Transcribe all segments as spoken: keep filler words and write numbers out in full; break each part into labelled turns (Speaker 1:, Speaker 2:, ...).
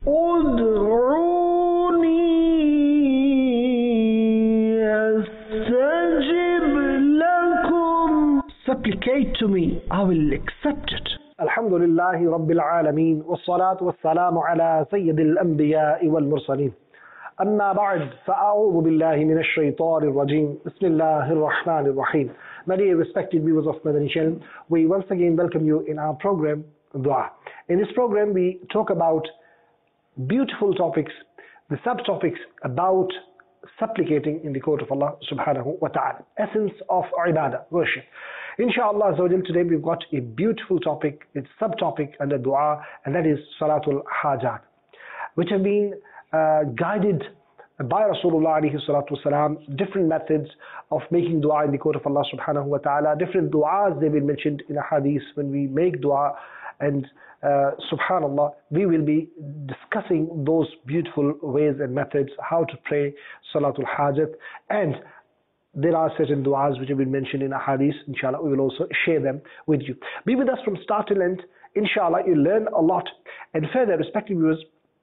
Speaker 1: Ud'uni astajib lakum. Supplicate to me, I will accept it. Alhamdulillahi Rabbil Alameen, wassalatu wassalamu ala Sayyidil Anbiya'i wal Mursaleen. Amma ba'd, fa'a'udhu billahi minash shaitanir rajim. Bismillahir Rahmanir Rahim. My dear respected viewers of Madani Channel, we once again welcome you in our program, Dua. In this program, we talk about beautiful topics, the subtopics about supplicating in the court of Allah subhanahu wa ta'ala. Essence of ibadah, worship. Inshallah, today we've got a beautiful topic, it's subtopic under dua, and that is Salatul Hajat, which have been uh, guided by Rasulullah alayhi salatu wasalam, different methods of making dua in the court of Allah subhanahu wa ta'ala, different du'as they've been mentioned in a hadith when we make dua, and uh, subhanallah, we will be discussing those beautiful ways and methods, how to pray Salatul Hajat, and there are certain du'as which have been mentioned in a hadith. Inshallah, we will also share them with you. Be with us from start till end. Inshallah, you'll learn a lot. And further, respected viewers,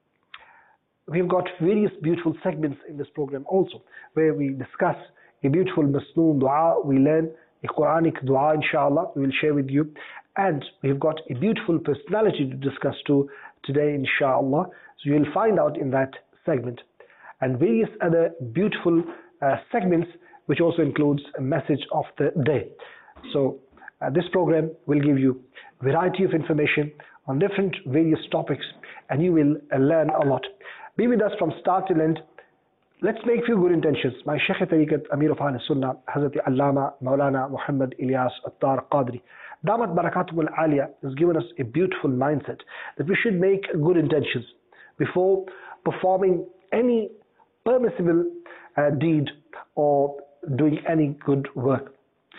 Speaker 1: we've got various beautiful segments in this program also, where we discuss a beautiful masnoon dua, we learn a Quranic dua, inshallah, we will share with you. And we've got a beautiful personality to discuss too today, inshallah. So you'll find out in that segment. And various other beautiful uh, segments, which also includes a message of the day. So uh, this program will give you a variety of information on different various topics, and you will uh, learn a lot. Be with us from start till end. Let's make few good intentions. My Shaykh Tariqat Amir of Ahl Sunnah, Hazrat Allama Maulana Muhammad Ilyas Attar Qadri, Damat Barakatum Al-Aliyah, has given us a beautiful mindset that we should make good intentions before performing any permissible uh, deed or doing any good work.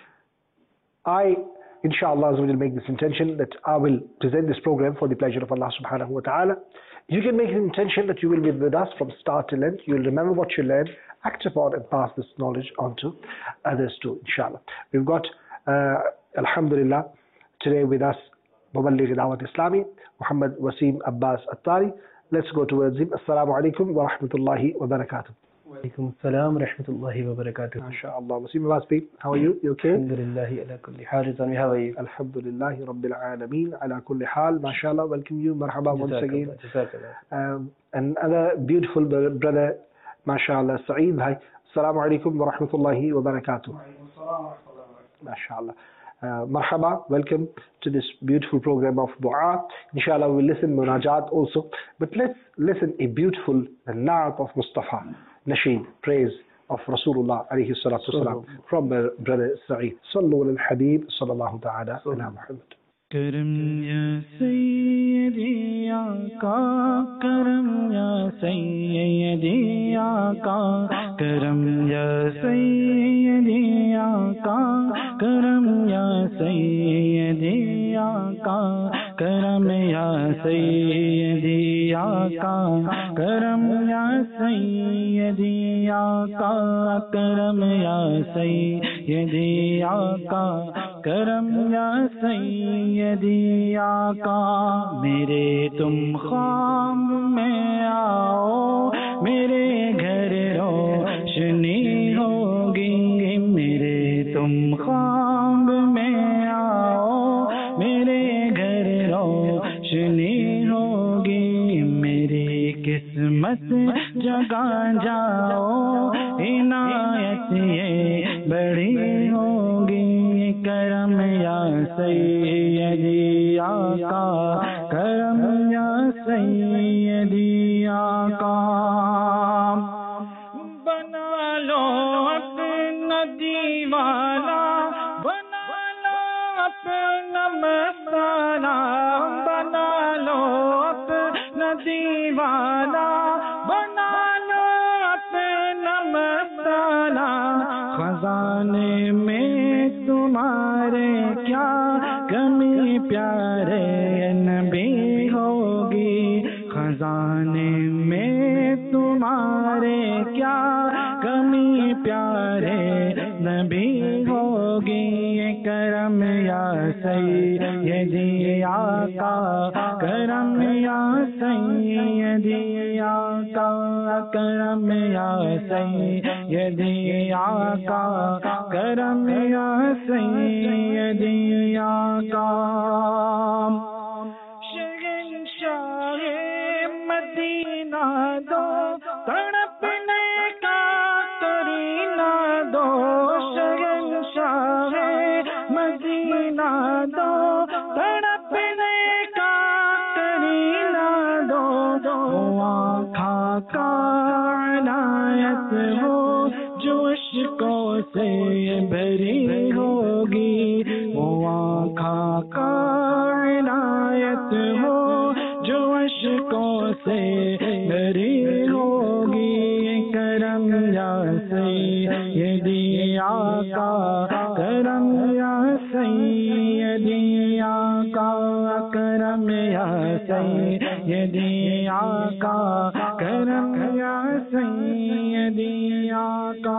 Speaker 1: I, inshallah, will make this intention that I will present this program for the pleasure of Allah subhanahu wa ta'ala. You can make an intention that you will be with us from start till end. You will remember what you learned, act upon and pass this knowledge on to others too, inshallah. We've got, uh, alhamdulillah, today with us, Muballigh Dawat Islami, Muhammad Wasim Abbas Attari. Let's go towards him. Assalamu alaikum wa rahmatullahi wa barakatuh.
Speaker 2: Walaikum assalam wa rahmatullahi wa barakatuh.
Speaker 1: MashaAllah. Wasim Abbas, how are you? You okay?
Speaker 2: Alhamdulillahi ala kulli hal. Rizwan, how are you?
Speaker 1: Alhamdulillahi Rabbil Alameen ala kulli hal. MashaAllah. Welcome you. Marhaba once again. Um, another beautiful brother, MashaAllah, Saeed bhai. Assalamu alaikum wa rahmatullahi wa barakatuh. MashaAllah. Uh, marhaba, welcome to this beautiful program of dua. Inshallah, we will listen munajat also. But let's listen a beautiful na'at of Mustafa, nasheed, praise of Rasulullah alayhi salatu wasalam, from brother Saeed. Sallu al Habib sallallahu ta'ala ala Muhammad.
Speaker 3: Karam ya Sayyidi Aka, Karam ya Sayyidi Aka, Karam ya Sayyidi Aka, Karam ya Sayyidi Aka, Karam ya Sayyidi Aka, Karam ya Sayyidi Aka, Karam ya Sayyidi Aka, Karam ya Sayyidi यदि आका मेरे तुम ख्वाब में आओ, मेरे घर रोशनी होगी, मेरे तुम ख्वाब में आओ, मेरे घर रोशनी होगी, मेरी किस्मत जगा जाओ, इनायत ये बड़ी होगी, करम या सैयदी आका, करम या सैयदी आका। बना लो अपना दीवाना, बना लो अपना मस्ताना, बना लो अपना दीवाना, बना लो अपना मस्ताना, खजाने में तुम्हारे क्या कमी प्यारे नबी होगी, खजाने में तुम्हारे क्या कमी प्यारे नबी होगी, करम या सैयदी आका, करम या सैयदी सय्यदी आका करम या सय्यदी आका करम या सय्यदी आका शहंशाहे मदीना दो तड़पने का करीना दो शहंशाहे मदीना दो तड़पने का करीना दो आँखा का इनायत हो जो इश्कों से भरी होगी वो आँखा का इनायत हो जो इश्कों से भरी होगी करम या सय्यदी आका करम या सय्यदी आका करम या सय्यदी आका करम या सय्यदी आका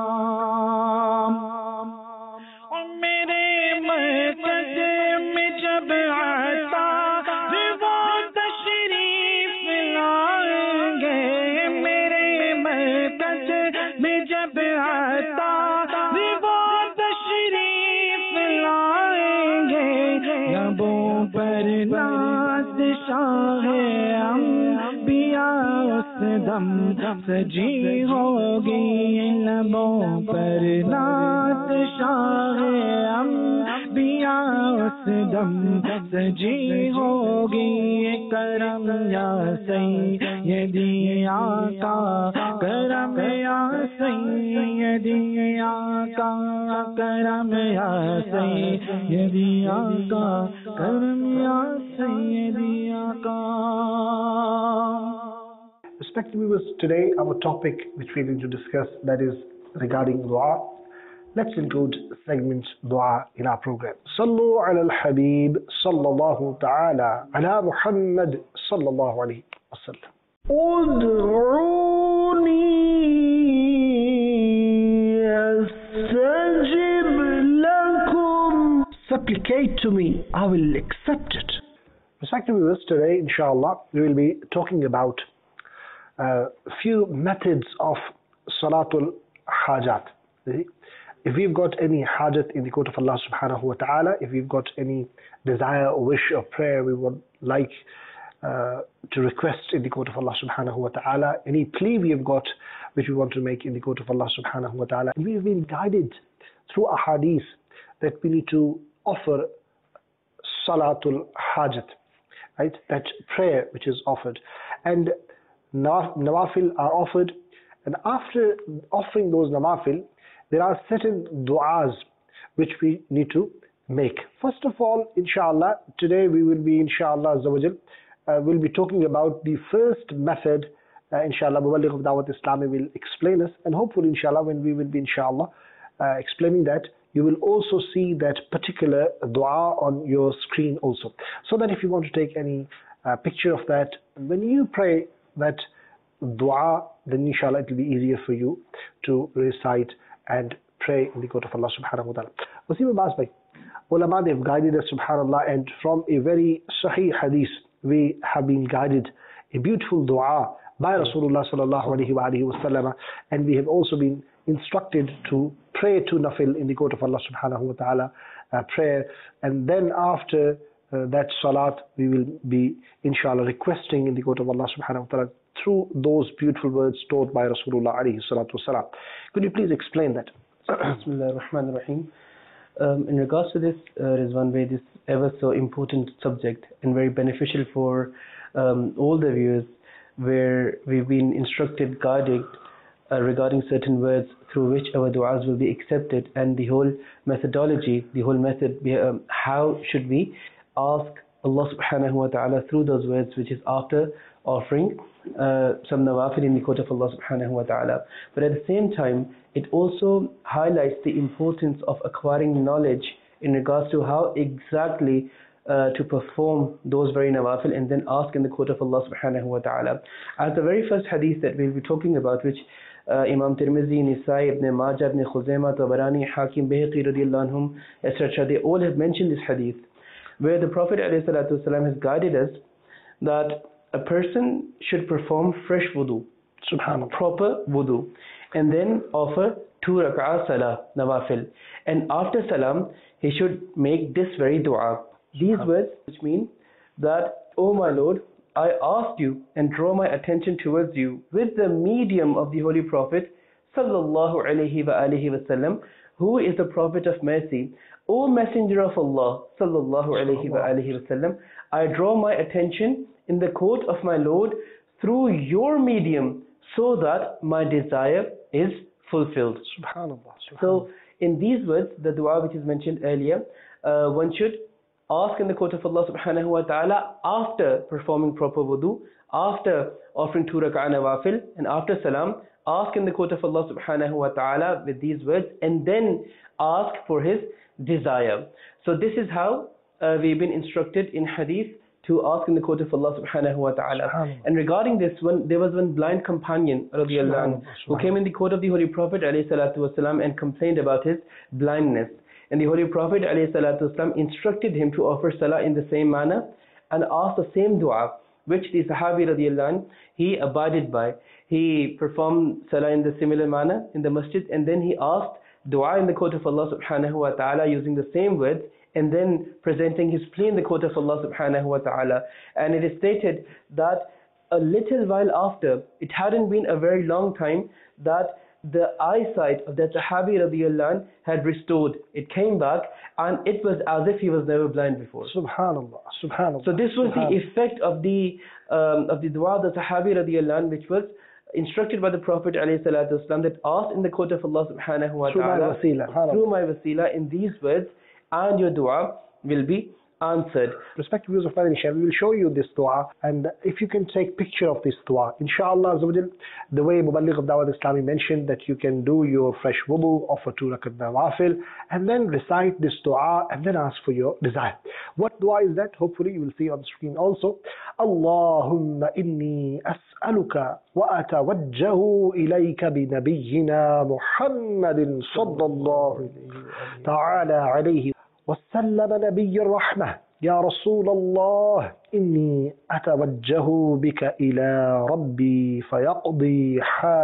Speaker 3: मेरे मस्जिद में जब आता वो तशरीफ लाएंगे मेरे मस्जिद में जब आता वो तशरीफ लाएंगे लबों पर नाज़ शाहे अंबिया उस दम सजी होगी लबों पर नाज़ शाहे अंबिया उस दम सजी होगी करम या सय्यदी आका करम या सय्यदी आका करम या सय्यदी आका करम या सय्यदी आका.
Speaker 1: Respected viewers, today our topic which we are going to discuss, that is regarding dua. Let's include segment dua in our program. Sallu ala al-Habib sallallahu ta'ala ala Muhammad sallallahu alayhi wa sallam. Ud'uni astajib lakum. Supplicate to me, I will accept it. Respected viewers, today inshallah we will be talking about a uh, few methods of Salatul Hajat. If we've got any hajat in the court of Allah subhanahu wa ta'ala, if we've got any desire or wish or prayer we would like uh, to request in the court of Allah subhanahu wa ta'ala, any plea we have got which we want to make in the court of Allah subhanahu wa ta'ala, and we've been guided through a hadith that we need to offer Salatul Hajat, right? That prayer which is offered. And nawafil are offered, and after offering those nawafil, there are certain du'as which we need to make. First of all, inshallah, today we will be, inshallah, uh, we'll be talking about the first method. Uh, inshallah, Muballigh of Dawat Islami will explain us, and hopefully, inshallah, when we will be, inshallah, uh, explaining that, you will also see that particular dua on your screen also. So that if you want to take any uh, picture of that, when you pray that dua, then inshallah it will be easier for you to recite and pray in the court of Allah subhanahu wa ta'ala. Wasim Abbas bhai, ulama, they've guided us, subhanallah, and from a very sahih hadith we have been guided a beautiful dua by Rasulullah sallallahu alayhi wa alihi wa sallam, and we have also been instructed to pray to nafil in the court of Allah subhanahu wa ta'ala, uh, prayer, and then after uh, that salat we will be inshallah requesting in the court of Allah subhanahu wa ta'ala through those beautiful words taught by Rasulullah alayhi salatu wasalam. Could you please explain that?
Speaker 2: Bismillah ar-Rahman ar-Rahim. Um, in regards to this, uh, Rizwan Bey, this ever so important subject and very beneficial for um, all the viewers, where we've been instructed, guided uh, regarding certain words through which our du'as will be accepted, and the whole methodology, the whole method, um, how should we ask Allah subhanahu wa ta'ala through those words, which is after offering uh, some nawafil in the court of Allah subhanahu wa ta'ala. But at the same time, it also highlights the importance of acquiring knowledge in regards to how exactly uh, to perform those very nawafil and then ask in the court of Allah subhanahu wa ta'ala. As the very first hadith that we'll be talking about, which uh, Imam Tirmizi, Nisai, Ibn Majah, Ibn Khuzaymah, Tabarani, Hakim, Bayhaqi radiallahu anhum, et cetera, they all have mentioned this hadith, where the Prophet ﷺ has guided us that a person should perform fresh wudu,
Speaker 1: Subhanallah.
Speaker 2: proper wudu, and then offer two rak'ah salah, nawafil. And after salam, he should make this very dua. These words, which mean that, O my Lord, I ask you and draw my attention towards you with the medium of the Holy Prophet sallallahu alaihi wa alihi wasallam, who is the Prophet of mercy. O Messenger of Allah sallallahu alaihi wa alihi wasallam, I draw my attention in the court of my Lord through your medium, so that my desire is fulfilled.
Speaker 1: Subhanallah. Subhanallah.
Speaker 2: So in these words, the dua which is mentioned earlier, uh, one should ask in the court of Allah subhanahu wa ta'ala after performing proper wudu, after offering two rak'ah nawafil, and after salam, ask in the court of Allah subhanahu wa ta'ala with these words, and then ask for his desire. So this is how uh, we've been instructed in hadith to ask in the court of Allah subhanahu wa ta'ala. And regarding this one, there was one blind companion radiallahu anhu, who came in the court of the Holy Prophet alayhi salatu wasalam and complained about his blindness. And the Holy Prophet alayhi salatu wasalam instructed him to offer salah in the same manner and ask the same dua, which the Sahabi radiallahu anhu, he abided by. He performed salah in the similar manner in the masjid, and then he asked dua in the court of Allah subhanahu wa ta'ala using the same words, and then presenting his plea in the court of Allah subhanahu wa ta'ala. And it is stated that a little while after, it hadn't been a very long time, that the eyesight of that Sahabi radiallahu anh had restored. It came back, and it was as if he was never blind before.
Speaker 1: Subhanallah. Subhanallah.
Speaker 2: So this was the effect of the um, of the dua of the Sahabi radiallahu anh, which was instructed by the Prophet alayhi salatu wasalam, that asked in the court of Allah subhanahu wa ta'ala, through my wasila, in these words, and your dua will be answered.
Speaker 1: Respected viewers of Madani Channel, we will show you this dua, and if you can take picture of this dua, inshallah, the way Muballigh of Dawat Islami mentioned that you can do your fresh wudu, offer two rakat nawafil, and then recite this dua, and then ask for your desire. What dua is that? Hopefully you will see on the screen also. Allahumma inni as'aluka wa atawajjahu ilayka bi nabiyyina Muhammadin sallallahu ta'ala alayhi وسلم نبي الرحمة يا رسول الله إني أتوجه بك إلى ربي فيقضي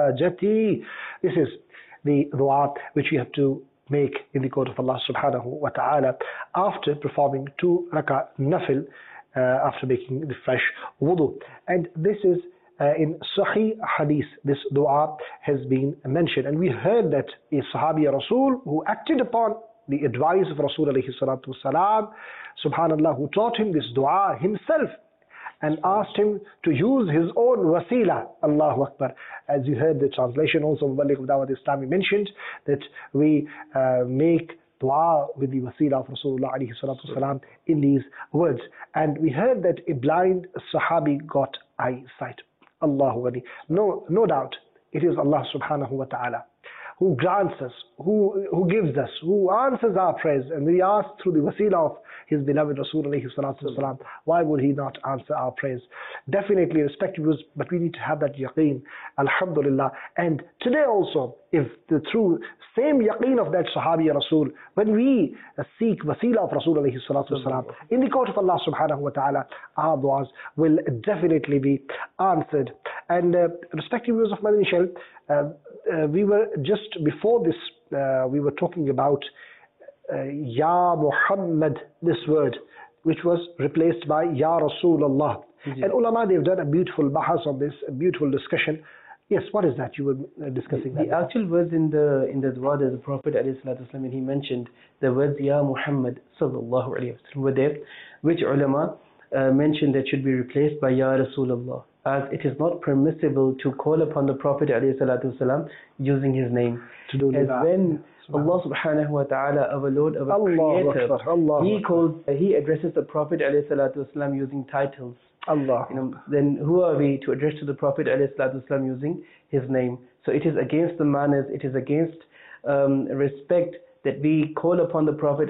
Speaker 1: حاجتي. This is the dua which we have to make in the court of Allah subhanahu wa ta'ala after performing two rak'ah nafil, uh, after making the fresh wudu. And this is uh, in Sahih Hadith, this dua has been mentioned, and we heard that a Sahabi Rasul who acted upon the advice of Rasul alayhi salatu wasalam, subhanallah, who taught him this dua himself and asked him to use his own wasila. Allahu Akbar. As you heard the translation also, Muballigh of Dawat Islami mentioned that we uh, make dua with the wasila of Rasulullah alayhi salatu wasalam in these words. And we heard that a blind Sahabi got eyesight. Allahu Akbar. No, no doubt, it is Allah subhanahu wa ta'ala who grants us, who who gives us, who answers our prayers, and we ask through the wasila of his beloved Rasul alayhi salatu wasalam, why would he not answer our prayers? Definitely, respected viewers, but we need to have that yaqeen, alhamdulillah. And today also, if the true same yaqeen of that Sahabi Rasul, when we uh, seek wasila of Rasul alayhi salatu wasalam in the court of Allah subhanahu wa ta'ala, our du'as will definitely be answered. And uh, respected viewers of Madani Channel, uh, uh, we were just before this, uh, we were talking about uh, Ya Muhammad, this word, which was replaced by Ya Rasulullah. Mm-hmm. And ulama, they've done a beautiful bahas on this, a beautiful discussion. Yes, what is that you were uh, discussing?
Speaker 2: The,
Speaker 1: that
Speaker 2: the actual words in the in the dua that the Prophet ﷺ, he mentioned the words Ya Muhammad sallallahu alayhi wa sallam were there, which ulama uh, mentioned that should be replaced by Ya Rasulullah, as it is not permissible to call upon the Prophet ﷺ using his name. To do as that. When Allah subhanahu wa ta'ala, our Lord, our Allah Creator, Allah he calls, he addresses the Prophet ﷺ using titles. Allah. You know, then who are we to address to the Prophet ﷺ using his name? So it is against the manners, it is against um, respect that we call upon the Prophet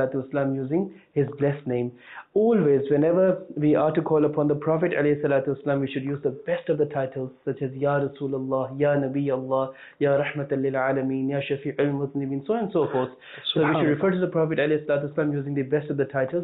Speaker 2: ﷺ using his blessed name. Always, whenever we are to call upon the Prophet ﷺ, we should use the best of the titles, such as Ya Rasulullah, Ya Nabi Allah, Ya Rahmatan lil Alameen, Ya Shafi'ul Muznibin, so on and so forth. So we should refer to the Prophet ﷺ using the best of the titles.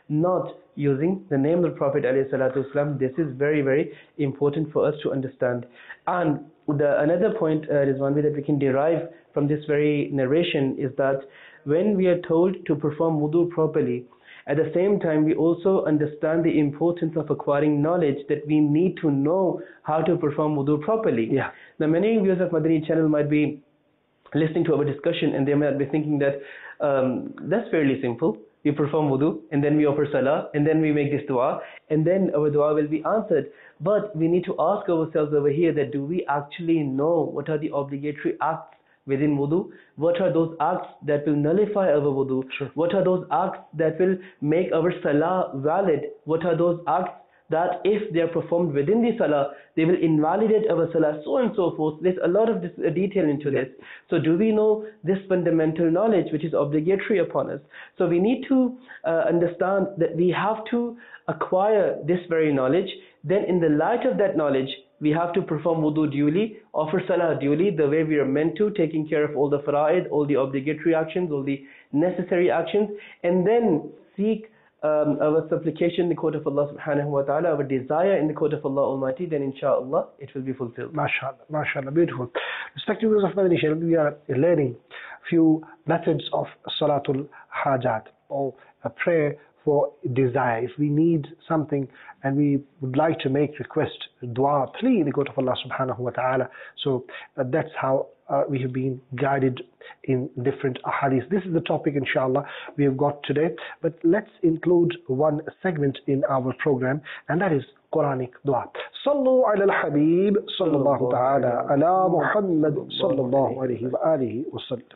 Speaker 2: not using the name of the Prophet ﷺ. This is very, very important for us to understand. And the another point uh, is one way that we can derive from this very narration is that when we are told to perform wudu properly, at the same time we also understand the importance of acquiring knowledge, that we need to know how to perform wudu properly.
Speaker 1: Yeah.
Speaker 2: Now many viewers of Madani channel might be listening to our discussion and they might be thinking that um, that's fairly simple. We perform wudu and then we offer salah and then we make this dua and then our dua will be answered. But we need to ask ourselves over here that do we actually know what are the obligatory acts within wudu? What are those acts that will nullify our wudu?
Speaker 1: Sure.
Speaker 2: What are those acts that will make our salah valid? What are those acts that if they are performed within the salah, they will invalidate our salah, so and so forth. There's a lot of this, uh, detail into this. So do we know this fundamental knowledge which is obligatory upon us? So we need to uh, understand that we have to acquire this very knowledge. Then in the light of that knowledge, we have to perform wudu duly, offer salah duly, the way we are meant to, taking care of all the fara'id, all the obligatory actions, all the necessary actions, and then seek Um, our supplication in the court of Allah subhanahu wa ta'ala, our desire in the court of Allah Almighty, then inshallah it will be fulfilled.
Speaker 1: MashaAllah, MashaAllah, beautiful. Respected viewers of Madani Channel, we are learning few methods of Salatul Hajat, or a prayer for desire. If we need something and we would like to make request, dua, plea in the court of Allah subhanahu wa ta'ala. So uh, that's how uh, we have been guided in different ahadith. This is the topic inshallah we have got today, but let's include one segment in our program, and that is Quranic dua. Sallu ala al-Habib sallallahu ta'ala ala Muhammad sallallahu alayhi wa alihi wa sallam.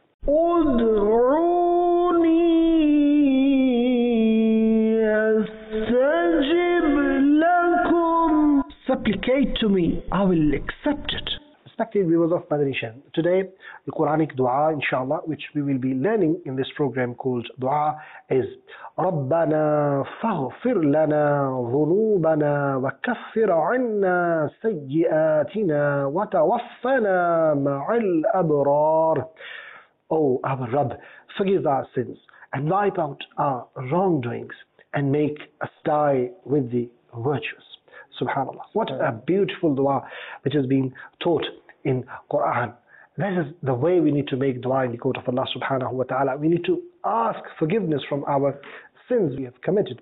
Speaker 1: Ud'uni astajib lakum. Supplicate to me, I will accept it. Respected viewers of Madani Channel, today the Quranic dua inshallah which we will be learning in this program called dua is رَبَّنَا فَاغْفِرْ لَنَا ذُنُوبَنَا وَكَفِّرْ عَنَّا سَيِّئَاتِنَا وَتَوَفَّنَا مَعَ الْأَبْرَارِ. Oh our Rabb, forgive our sins and wipe out our wrongdoings and make us die with the virtuous. Subhanallah. What a beautiful dua which has been taught in Quran. This is the way we need to make dua in the court of Allah subhanahu wa ta'ala. We need to ask forgiveness from our sins we have committed.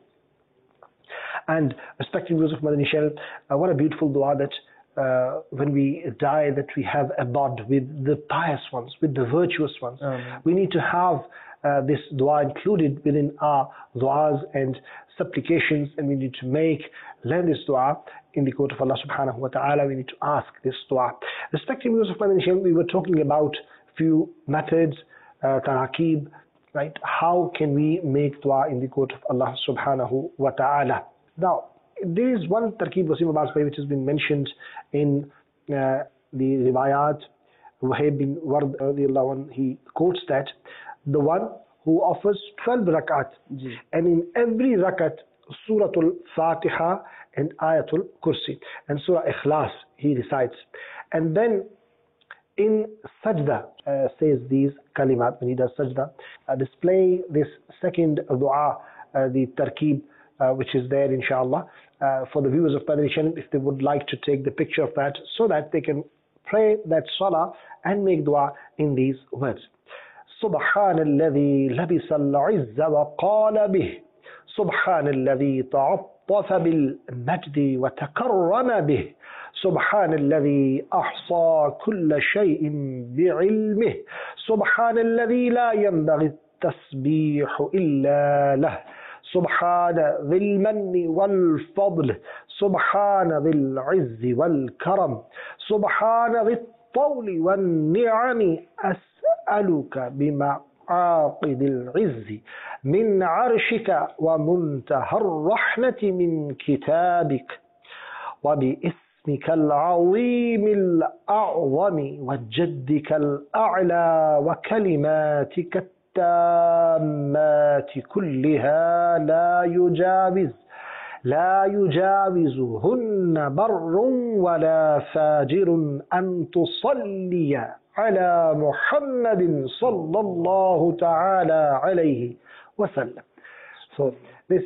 Speaker 1: And respecting viewers of Madani Channel, uh, what a beautiful dua that uh, when we die that we have a bond with the pious ones, with the virtuous ones. Um, we need to have uh, this dua included within our duas and supplications, and we need to make, learn this dua in the court of Allah subhanahu wa ta'ala. We need to ask this dua. Respecting viewers of Madani Channel, we were talking about few methods, uh, tarakib, right? How can we make dua in the court of Allah subhanahu wa ta'ala? Now, there is one tarkib, Wasim Abbas Bhai, which has been mentioned in uh, the riwayat. Wahib bin Ward, uh, he quotes that the one who offers twelve rakat, mm. and in every rakat, Suratul Fatiha and Ayatul Kursi and Surah Ikhlas he recites, and then in sajda uh, says these kalimat when he does sajda, uh, display this second dua, uh, the tarkib, uh, which is there inshallah uh, for the viewers of Madani Channel, if they would like to take the picture of that so that they can pray that salah and make dua in these words. سبحان الذي لبس العز وقال به سبحان الذي تعطف بالمجد وتكرم به سبحان الذي أحصى كل شيء بعلمه سبحان الذي لا ينبغي التسبيح إلا له سبحان ذي المن والفضل سبحان ذي العز والكرم سبحان ذي الطول والنعم أسألك بمعاقد العز من عرشك ومنتهى الرحمة من كتابك وباسمك العظيم الأعظم وجدك الأعلى وكلماتك التامات كلها لا يجاوز لا يجاوزهن بر ولا فاجر أن تصلي على محمد صلى الله تعالى عليه وسلم. So this is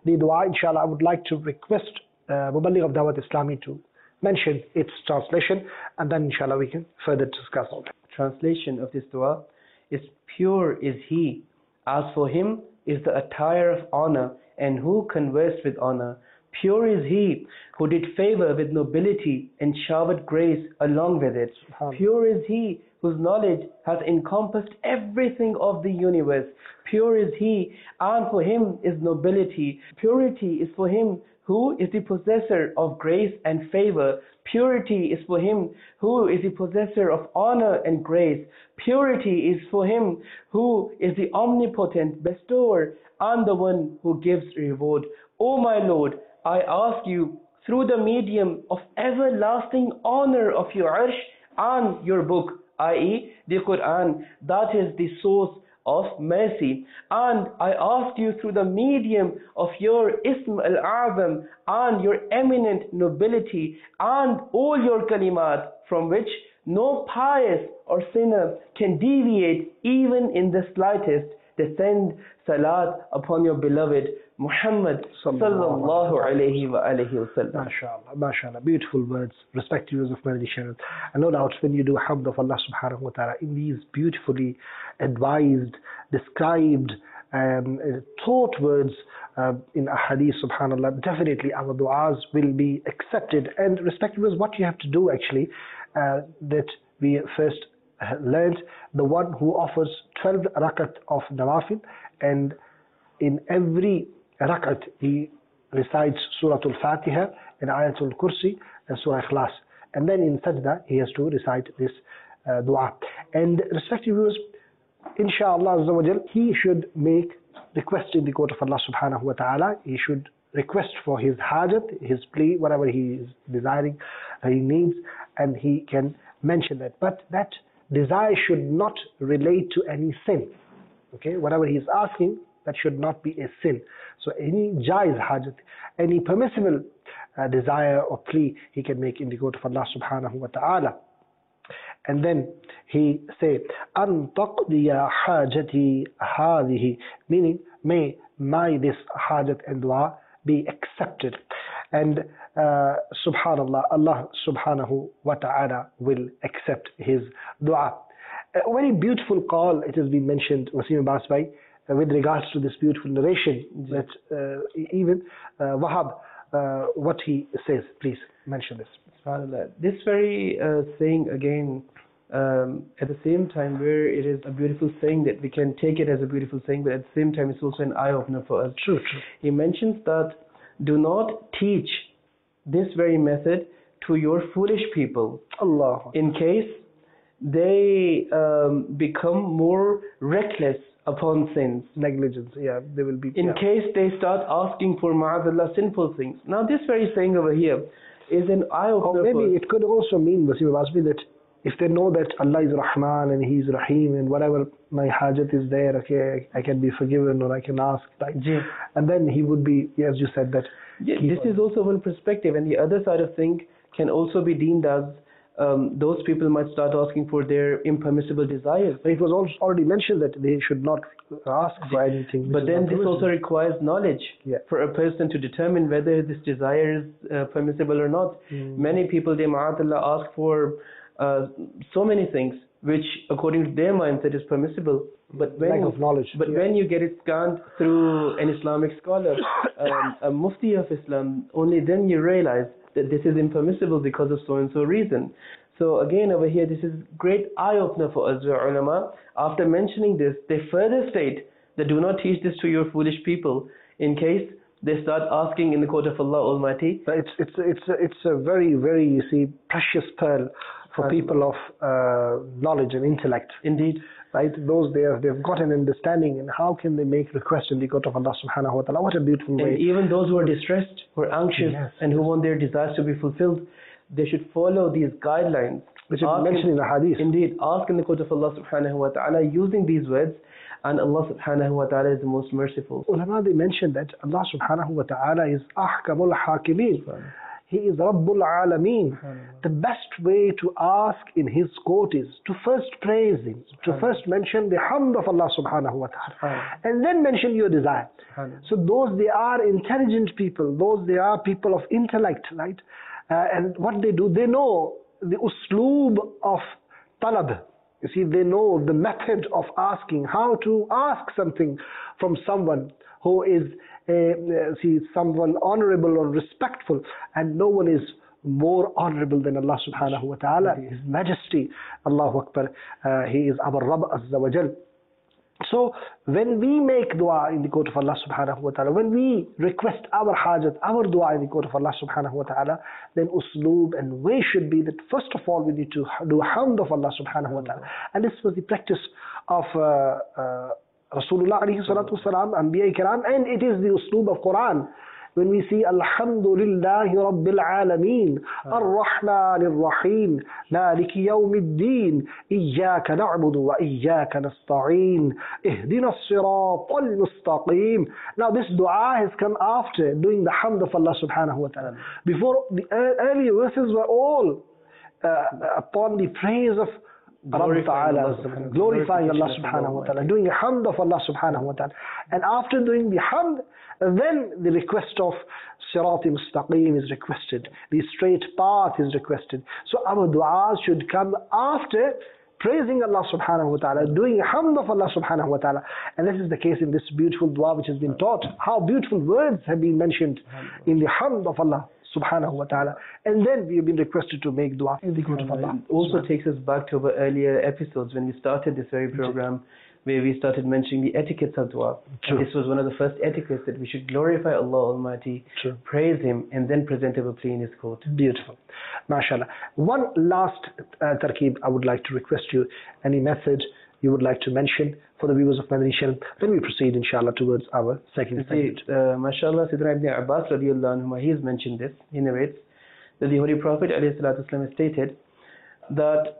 Speaker 1: the dua, inshallah, I would like to request uh, Muballigh of Dawat Islami to mention its translation, and then inshallah we can further discuss on it.
Speaker 2: Translation of this dua is: pure is he, as for him is the attire of honor, and who conversed with honor. Pure is he who did favor with nobility and showered grace along with it. Pure is he whose knowledge has encompassed everything of the universe. Pure is he, and for him is nobility. Purity is for him who is the possessor of grace and favor. Purity is for him who is the possessor of honor and grace. Purity is for him who is the omnipotent bestower and the one who gives reward. O my Lord, I ask you through the medium of everlasting honor of your arsh and your book, that is the Quran, that is the source of mercy. And I ask you through the medium of your Ism al-Azam and your eminent nobility and all your kalimat, from which no pious or sinner can deviate even in the slightest, descend salat upon your beloved Muhammad sallallahu alayhi wa alihi wa sallam.
Speaker 1: MashaAllah, MashaAllah, beautiful words, respected viewers of Madani Channel. And no doubt when you do hamd of Allah subhanahu wa ta'ala in these beautifully advised, described, um, uh, taught words uh, in a hadith, subhanallah, definitely our du'as will be accepted. And respected viewers, what you have to do actually, uh, that we first learned, the one who offers twelve rakat of nawafil, and in every rakat he recites Surah Al-Fatiha and Ayatul Kursi and Surah Ikhlas, and then in sajda he has to recite this uh, dua. And respected viewers, inshallah azza wa jal, he should make request in the court of Allah subhanahu wa ta'ala. He should request for his hajat, his plea, whatever he is desiring, uh, he needs, and he can mention that. But that desire should not relate to any sin. Okay, whatever he is asking, that should not be a sin. So any jaiz hajat, any permissible uh, desire or plea he can make in the court of Allah subhanahu wa ta'ala. And then he say, An taqdiya hajati hadihi, meaning may my this hajat and dua be accepted. And uh, subhanallah, Allah subhanahu wa ta'ala will accept his dua. A very beautiful call, it has been mentioned, Wasim Abbas Bhai, uh, with regards to this beautiful narration, that uh, even uh, Wahab, uh, what he says, please mention this.
Speaker 2: SubhanAllah. This very uh, saying again, um, at the same time where it is a beautiful saying that we can take it as a beautiful saying, but at the same time it's also an eye-opener for us.
Speaker 1: True, true.
Speaker 2: He mentions that do not teach this very method to your foolish people,
Speaker 1: Allah,
Speaker 2: in case they um, become more reckless upon sins.
Speaker 1: Negligence, yeah, they will be.
Speaker 2: In
Speaker 1: yeah.
Speaker 2: case they start asking for ma'azallah sinful things. Now this very saying over here is an eye-opener.
Speaker 1: Or maybe it could also mean, Wasim Abbas Bhai, that if they know that Allah is Rahman and He is Rahim, and whatever my hajat is there, okay, I can be forgiven or I can ask, right?
Speaker 2: Yeah.
Speaker 1: And then he would be, as you said, that.
Speaker 2: Yeah, this is also one perspective, and the other side of thing can also be deemed as um, those people might start asking for their impermissible desires.
Speaker 1: But it was also already mentioned that they should not ask for anything.
Speaker 2: But then this also requires knowledge,
Speaker 1: yeah,
Speaker 2: for a person to determine whether this desire is uh, permissible or not.
Speaker 1: Mm.
Speaker 2: Many people, they ma'atullah, ask for uh, so many things which according to their mindset is permissible. But when,
Speaker 1: lack of knowledge.
Speaker 2: But
Speaker 1: yeah.
Speaker 2: when you get it scanned through an Islamic scholar, um, a mufti of Islam, only then you realize that this is impermissible because of so and so reason. So again over here, this is great eye-opener for us, ulama. After mentioning this, they further state that do not teach this to your foolish people, in case they start asking in the court of Allah Almighty.
Speaker 1: But it's it's it's a, it's a very very you see precious pearl for people of uh, knowledge and intellect.
Speaker 2: Indeed.
Speaker 1: Right, those they have, they've got an understanding, and how can they make request in the court of Allah subhanahu wa ta'ala? What a beautiful way.
Speaker 2: And even those who are distressed, who are anxious,
Speaker 1: yes,
Speaker 2: and who want their desires to be fulfilled, they should follow these guidelines,
Speaker 1: which is mentioned in the hadith.
Speaker 2: Indeed, ask in the court of Allah subhanahu wa ta'ala using these words, and Allah subhanahu wa ta'ala is the most merciful.
Speaker 1: Ulama, they mentioned that Allah subhanahu wa ta'ala is ahkamul hakimin. He is Rabbul Alameen. The best way to ask in His court is to first praise Him, to first mention the hamd of Allah subhanahu wa ta'ala, and then mention your desire. So those, they are intelligent people, those they are people of intellect, right? Uh, and what they do, they know the usloob of talab. You see, they know the method of asking, how to ask something from someone who is uh, uh, see, someone honorable or respectful, and no one is more honorable than Allah subhanahu wa ta'ala, His Majesty, Allahu Akbar. Uh, he is our Rabb Azza wa Jal. So when we make dua in the court of Allah subhanahu wa ta'ala, when we request our hajat, our dua in the court of Allah subhanahu wa ta'ala, then usloob and way should be that first of all we need to do hamd of Allah subhanahu wa ta'ala. And this was the practice of uh, uh, Rasulullah alayhi salatu wasalam, Anbiya Kiram, and it is the usloob of Quran. When we see Alhamdulillahi Rabbil Alameen, Ar-Rahman Ar-Rahim, Maliki Yawmiddin, Iyaka na'budu wa Iyaka nasta'een, Ihdina as-Sirat al-Mustaqim. Now this dua has come after doing the hamd of Allah subhanahu wa ta'ala. Before, the earlier verses were all uh, upon the praise of Allah Ta'ala, glorifying Allah subhanahu wa ta'ala, doing the hamd of Allah subhanahu wa ta'ala. And after doing the hamd, then the request of Sirati Mustaqim is requested, the straight path is requested. So our du'as should come after praising Allah subhanahu wa ta'ala, doing hamd of Allah subhanahu wa ta'ala. And this is the case in this beautiful dua which has been taught. How beautiful words have been mentioned in the hamd of Allah subhanahu wa ta'ala. And then we have been requested to make dua in the court of Allah.
Speaker 2: It also takes us back to our earlier episodes when we started this very program, where we started mentioning the etiquettes of dua. And this was one of the first etiquettes, that we should glorify Allah Almighty, True. praise Him, and then present our plea in His court.
Speaker 1: Beautiful. MashaAllah. One last uh, tarkeeb I would like to request you, any method you would like to mention for the viewers of Madani Channel. Then we proceed, inshallah, towards our second segment.
Speaker 2: Uh, MashaAllah, Sayyidina Ibn Abbas radiallahu anhu, he has mentioned this, he narrates that the Holy Prophet alayhi salatu wasalam stated that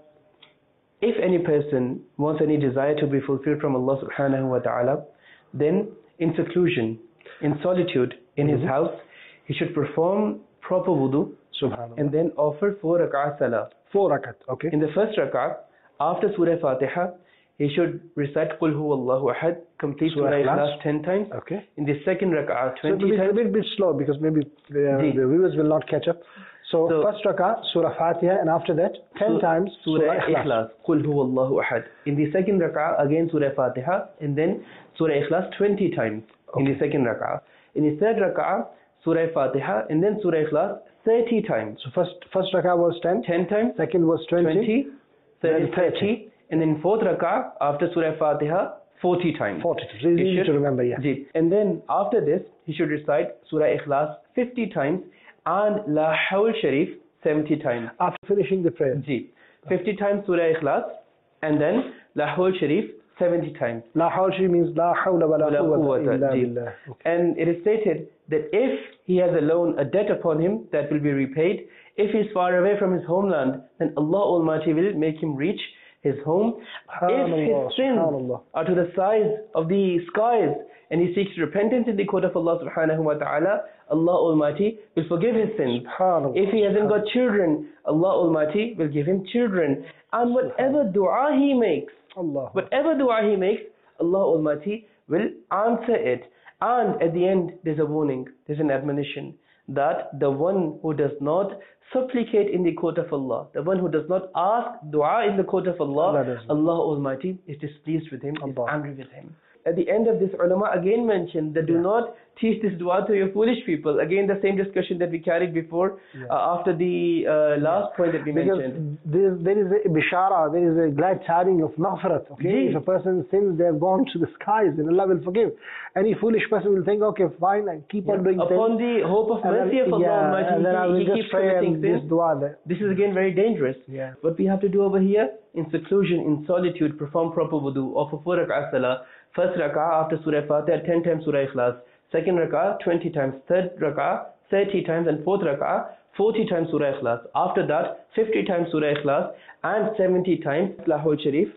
Speaker 2: if any person wants any desire to be fulfilled from Allah subhanahu wa ta'ala, then in seclusion, in solitude, in mm-hmm. his house, he should perform proper wudu and then offer four rak'ah salah.
Speaker 1: Four rakat, okay.
Speaker 2: In the first rak'ah, after Surah Fatiha, he should recite Qul Huwallahu Ahad, complete Surah Ikhlas ten times.
Speaker 1: Okay.
Speaker 2: In the second rak'ah, twenty
Speaker 1: so
Speaker 2: times.
Speaker 1: A bit, bit slow because maybe uh, the viewers will not catch up. So, so first rak'ah, Surah Fatiha, and after that, ten times
Speaker 2: Surah,
Speaker 1: Surah
Speaker 2: Ikhlas. Qul Huwallahu Ahad. In the second rak'ah, again Surah Fatiha, and then Surah Ikhlas twenty times okay. in the second rak'ah. In the third rak'ah, Surah Fatiha, and then Surah Ikhlas thirty times.
Speaker 1: So first first rak'ah was ten.
Speaker 2: ten times.
Speaker 1: Second was twenty.
Speaker 2: twenty. Third thirty. And then fourth rak'ah, after Surah Fatiha, forty times.
Speaker 1: forty. So it's easy to remember, yeah.
Speaker 2: And then after this, he should recite Surah Ikhlas fifty times and La Hawl Sharif seventy times.
Speaker 1: After finishing the prayer.
Speaker 2: Ji. fifty times Surah Ikhlas and then La Hawl Sharif seventy times.
Speaker 1: La Hawl Sharif means La Hawla wa La Quwwata illa billah.
Speaker 2: And it is stated that if he has a loan, a debt upon him, that will be repaid. If he is far away from his homeland, then Allah Almighty will make him reach his home. If his sins are to the size of the skies and he seeks repentance in the court of Allah subhanahu wa ta'ala, Allah Almighty will forgive his sins. If he hasn't got children, Allah Almighty will give him children. And whatever dua he makes, Allah. whatever dua he makes, Allah Almighty will answer it. And at the end, there's a warning, there's an admonition that the one who does not supplicate in the court of Allah, the one who does not ask dua in the court of Allah, Allah, Allah Almighty is displeased with him, Allah. is angry with him. At the end of this, ulama again mentioned that yeah. do not teach this dua to your foolish people. Again, the same discussion that we carried before yeah. uh, after the uh, last yeah. point that we
Speaker 1: because
Speaker 2: mentioned.
Speaker 1: There, there is a bishara, there is a glad tidings of maghfirat. Okay? If a person sins, they have gone to the skies and Allah will forgive. Any foolish person will think, okay, fine, I keep yeah. on doing
Speaker 2: Upon
Speaker 1: things.
Speaker 2: the hope of mercy of Allah
Speaker 1: yeah,
Speaker 2: Almighty,
Speaker 1: and then I will
Speaker 2: he, he
Speaker 1: just
Speaker 2: keeps
Speaker 1: pray
Speaker 2: committing
Speaker 1: this
Speaker 2: sins.
Speaker 1: dua there.
Speaker 2: This is again very dangerous.
Speaker 1: Yeah.
Speaker 2: What we have to do over here, in seclusion, in solitude, perform proper wudu, offer four rak'ah salah. First rak'ah after Surah Fatiha, ten times Surah Ikhlas. Second rak'ah, twenty times. Third rak'ah, thirty times. And fourth rak'ah, forty times Surah Ikhlas. After that, fifty times Surah Ikhlas and seventy times La Hawl Sharif.
Speaker 1: Okay.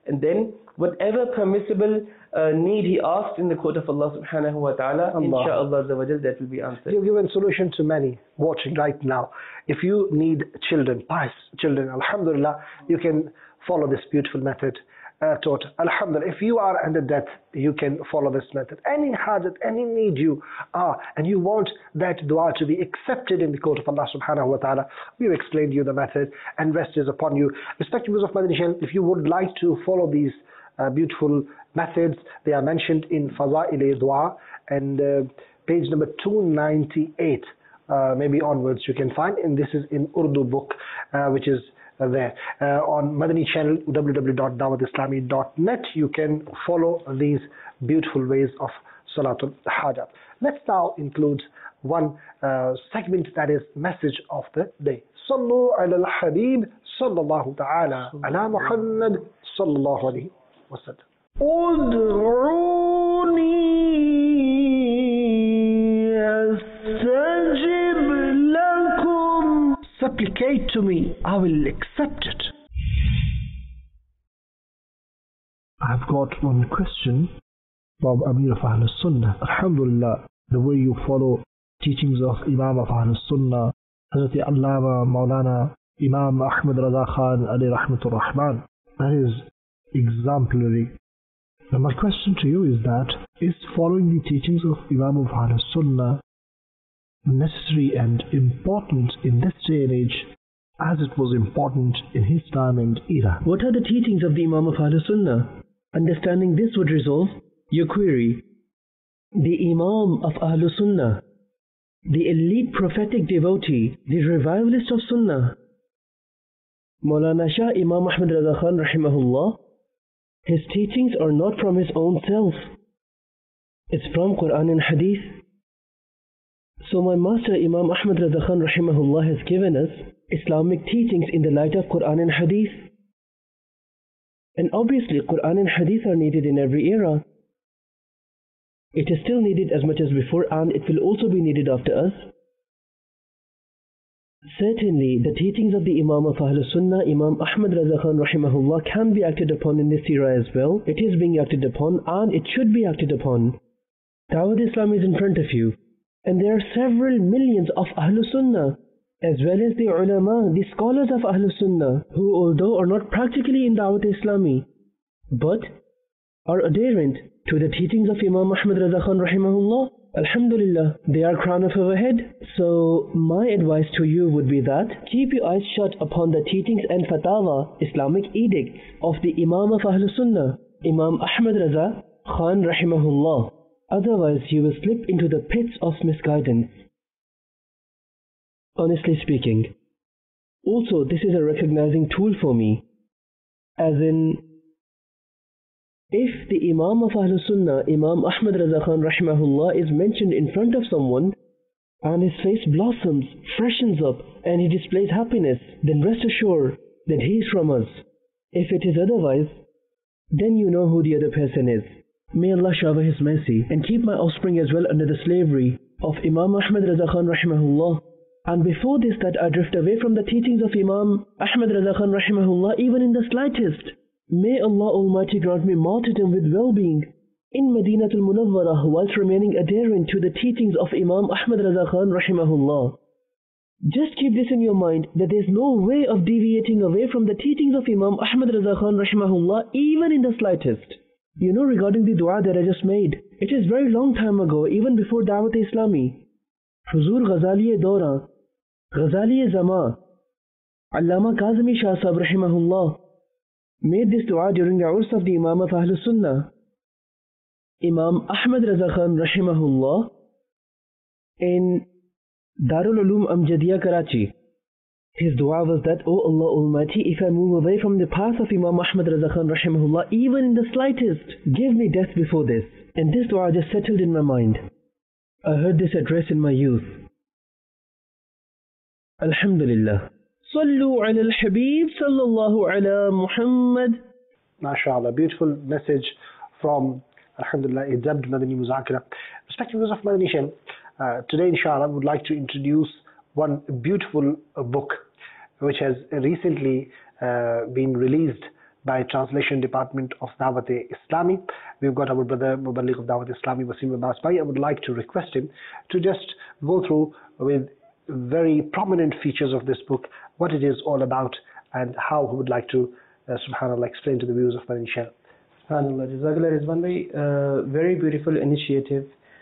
Speaker 2: and then whatever permissible uh, need he asked in the court of Allah subhanahu wa ta'ala, inshaAllah that will be answered.
Speaker 1: You've given solution to many watching right now. If you need children, pious children, alhamdulillah, you can follow this beautiful method uh, taught. Alhamdulillah, if you are under debt, you can follow this method. Any hajat, any need you are, and you want that dua to be accepted in the court of Allah subhanahu wa ta'ala, we've explained you the method, and rest is upon you. Respected viewers of Madani Channel, if you would like to follow these uh, beautiful methods, they are mentioned in Faza'il Dua, and uh, page number two ninety-eight, uh, maybe onwards you can find, and this is in Urdu book, uh, which is uh, there. Uh, on Madani Channel, w w w dot dawat islami dot net, you can follow these beautiful ways of Salatul Hajat. Let's now include one uh, segment, that is message of the day. Sallu ala al-Habib sallallahu ta'ala ala Muhammad sallallahu alayhi wa sallam. Ud'uni astajib lakum. Supplicate to me, I will accept it. I've got one question from Amir of Ahlus Sunnah. Alhamdulillah, the way you follow teachings of Imam of Ahlus Sunnah, Hazrat Allama Maulana Imam Ahmad Raza Khan alayhi rahmatur rahman, that is exemplary. Now my question to you is that, is following the teachings of Imam of Ahlus Sunnah necessary and important in this day and age as it was important in his time and era?
Speaker 4: What are the teachings of the Imam of Ahlus Sunnah? Understanding this would resolve your query. The Imam of Ahlus Sunnah, the elite prophetic devotee, the revivalist of Sunnah, Maulana Shah Imam Ahmad Raza Khan rahimahullah, his teachings are not from his own self. It's from Quran and Hadith. So my master Imam Ahmad Raza Khan rahimahullah has given us Islamic teachings in the light of Quran and Hadith. And obviously Quran and Hadith are needed in every era. It is still needed as much as before, and it will also be needed after us. Certainly, the teachings of the Imam of Ahlus Sunnah, Imam Ahmad Raza Khan rahimahullah, can be acted upon in this era as well. It is being acted upon, and it should be acted upon. Dawat Islam is in front of you, and there are several millions of Ahlus Sunnah, as well as the ulama, the scholars of Ahlus Sunnah, who although are not practically in Dawat Islami, but are adherent to the teachings of Imam Ahmad Raza Khan rahimahullah. Alhamdulillah, they are crown of our head. So my advice to you would be that keep your eyes shut upon the teachings and fatawa, Islamic edicts of the Imam of Ahlus Sunnah, Imam Ahmad Raza Khan rahimahullah. Otherwise you will slip into the pits of misguidance. Honestly speaking. Also, this is a recognizing tool for me. As in, if the Imam of Ahlus Sunnah, Imam Ahmad Raza Khan rahimahullah, is mentioned in front of someone and his face blossoms, freshens up, and he displays happiness, then rest assured that he is from us. If it is otherwise, then you know who the other person is. May Allah shower His mercy and keep my offspring as well under the slavery of Imam Ahmad Raza Khan rahimahullah. And before this, that I drift away from the teachings of Imam Ahmad Raza Khan rahimahullah even in the slightest. May Allah Almighty grant me martyrdom with well-being in Madinatul Munawwarah whilst remaining adherent to the teachings of Imam Ahmad Raza Khan rahimahullah. Just keep this in your mind, that there is no way of deviating away from the teachings of Imam Ahmad Raza Khan rahimahullah even in the slightest. You know, regarding the dua that I just made, it is very long time ago, even before Dawat Islami. Huzur Ghazali Dora, Ghazali Zama, Allama Kazmi Shah Sahib rahimahullah made this dua during the urs of the Imam of Ahlus Sunnah, Imam Ahmad Raza Khan rahimahullah, in Darul Uloom Amjadiyya, Karachi. His dua was that, O Allah Almighty, if I move away from the path of Imam Ahmad Raza Khan rahimahullah even in the slightest, give me death before this. And this dua just settled in my mind. I heard this address in my youth. Alhamdulillah. Sallu ala al-Habib sallallahu ala Muhammad.
Speaker 1: MashaAllah, beautiful message from Alhamdulillah, Ijabd Madani Muzakira. Respected viewers of Madani Channel, uh, today inshallah I would like to introduce one beautiful uh, book which has recently uh, been released by Translation Department of Dawat-e-Islami. We've got our brother Muballigh of Dawat-e-Islami, Wasim Abbas Bhai. I would like to request him to just go through with very prominent features of this book, what it is all about, and how he would like to, uh, subhanAllah, explain to the viewers of Madani Channel.
Speaker 2: SubhanAllah, Jazakallah Rizwan Bhai, uh, very beautiful initiative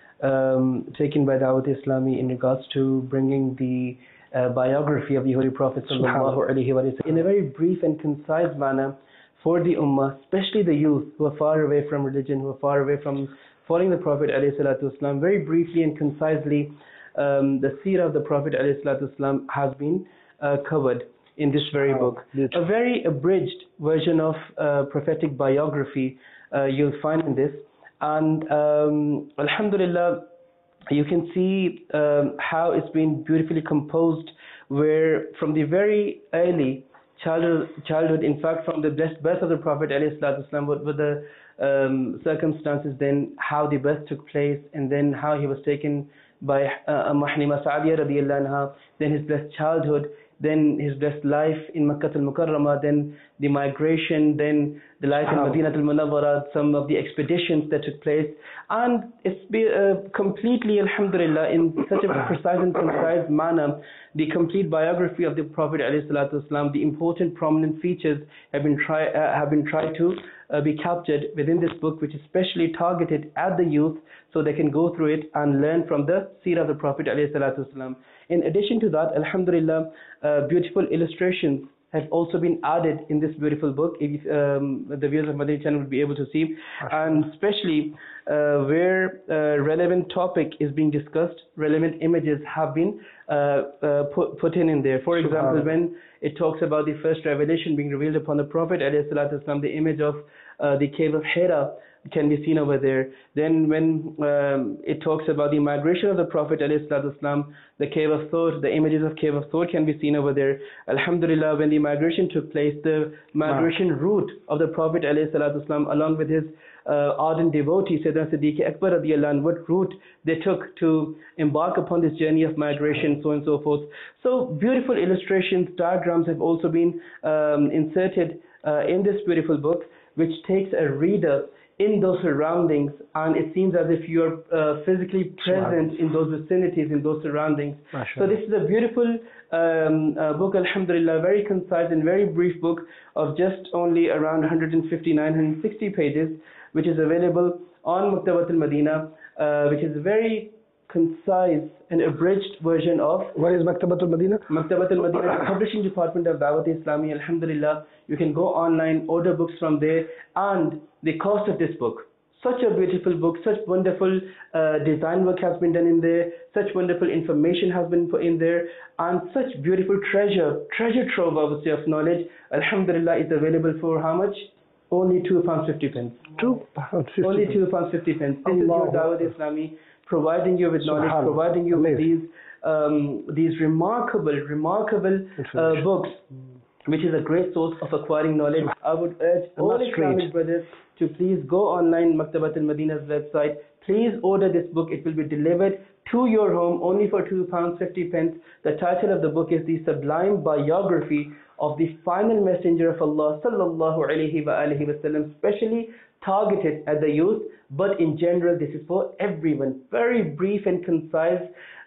Speaker 2: um, taken by Dawat-e-Islami in regards to bringing the uh, biography of the Holy Prophet Sallallahu Alaihi Wasallam in a very brief and concise manner for the Ummah, especially the youth who are far away from religion, who are far away from following the Prophet Alayhi Salatu Wasallam. Very briefly and concisely, um, the seerah of the Prophet Alayhi Salatu Wasallam has been uh, covered in this very book.
Speaker 1: Beautiful.
Speaker 2: A very abridged version of uh, prophetic biography uh, you'll find in this. And um, Alhamdulillah, you can see um, how it's been beautifully composed, where from the very early childhood, childhood in fact from the blessed birth of the Prophet ﷺ, what were the um, circumstances, then how the birth took place, and then how he was taken by uh, Mahnima Sa'adiyya radiyallahu anha, then his blessed childhood, then his blessed life in Makkah al-Mukarramah, then the migration, then the life in Madinah al-Munawwara, some of the expeditions that took place. And it's been uh, completely, alhamdulillah, in such a precise and concise manner, the complete biography of the Prophet ﷺ, the important prominent features have been, try, uh, have been tried to uh, be captured within this book, which is specially targeted at the youth so they can go through it and learn from the seerah of the Prophet ﷺ. In addition to that, alhamdulillah, uh, beautiful illustrations have also been added in this beautiful book, if um, the viewers of Madani Channel will be able to see, and especially uh, where uh, relevant topic is being discussed, relevant images have been uh, uh, put, put in in there. For example, when it talks about the first revelation being revealed upon the Prophet ﷺ, the image of uh, the cave of Hira can be seen over there. Then when um, it talks about the migration of the Prophet ﷺ, the cave of Thor, the images of cave of Thor can be seen over there. Alhamdulillah, when the migration took place, the migration wow. route of the Prophet ﷺ, along with his uh, ardent devotee Sayyidina Siddiq Akbar radiyallahu anhu, what route they took to embark upon this journey of migration, so on and so forth. So beautiful illustrations, diagrams have also been um, inserted uh, in this beautiful book, which takes a reader in those surroundings, and it seems as if you're uh, physically present in those vicinities, in those surroundings. So this is a beautiful um, uh, book, alhamdulillah, very concise and very brief book of just only around one fifty-nine, one sixty pages, which is available on Maktabat al-Madina, uh, which is a very concise and abridged version of...
Speaker 1: What is Maktabat al-Madina?
Speaker 2: Maktabat al-Madina, the publishing department of Dawat-e-Islami, alhamdulillah. You can go online, order books from there, and the cost of this book. Such a beautiful book, such wonderful uh, design work has been done in there, such wonderful information has been put in there, and such beautiful treasure, treasure trove, I would say, of knowledge, alhamdulillah, is available for how much? Only two pounds fifty pence.
Speaker 1: Two pounds fifty.
Speaker 2: Only two pounds fifty pence. This Allah. Is your Dawat-e-Islami, providing you with knowledge, providing you with these um, these remarkable, remarkable uh, books, which is a great source of acquiring knowledge. I would urge all Islamic brothers to please go online, Maktabat al-Madina's website. Please order this book. It will be delivered to your home only for two pounds fifty pence. The title of the book is The Sublime Biography of the Final Messenger of Allah Sallallahu Alaihi Wasallam, specially targeted at the youth, but in general this is for everyone. Very brief and concise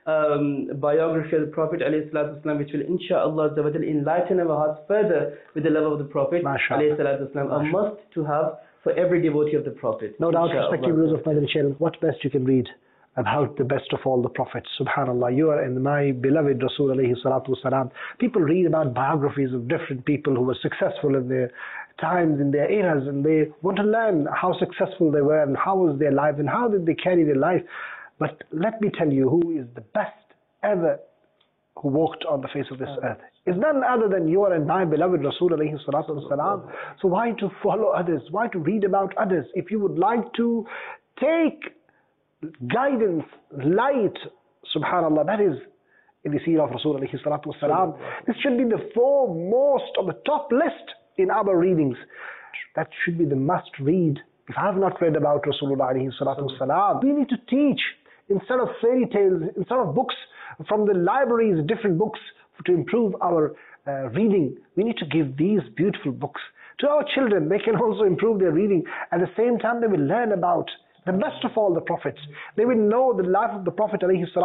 Speaker 2: um, biography of the Prophet ﷺ, which will inshaAllah enlighten our hearts further with the love of the Prophet ﷺ. A must to have for every devotee of the Prophet.
Speaker 1: No doubt, respected viewers of Madani Channel, what best you can read about the best of all the prophets. Subhanallah, you are in my beloved Rasul alayhi salatu wasalam. People read about biographies of different people who were successful in their times, in their eras, and they want to learn how successful they were and how was their life and how did they carry their life. But let me tell you who is the best ever who walked on the face of this earth. Is none other than your and my beloved Rasul alayhi salatu wasalam. So why to follow others? Why to read about others? If you would like to take guidance, light, subhanallah, that is in the seerah of Rasul alayhi salatu wasalam. This should be the foremost on the top list in our readings. That should be the must read. If I have not read about Rasulullah alayhi salatu wasalam, we need to teach instead of fairy tales, instead of books from the libraries, different books to improve our uh, reading. We need to give these beautiful books To our children, they can also improve their reading. At the same time, they will learn about the best of all the prophets. They will know the life of the Prophet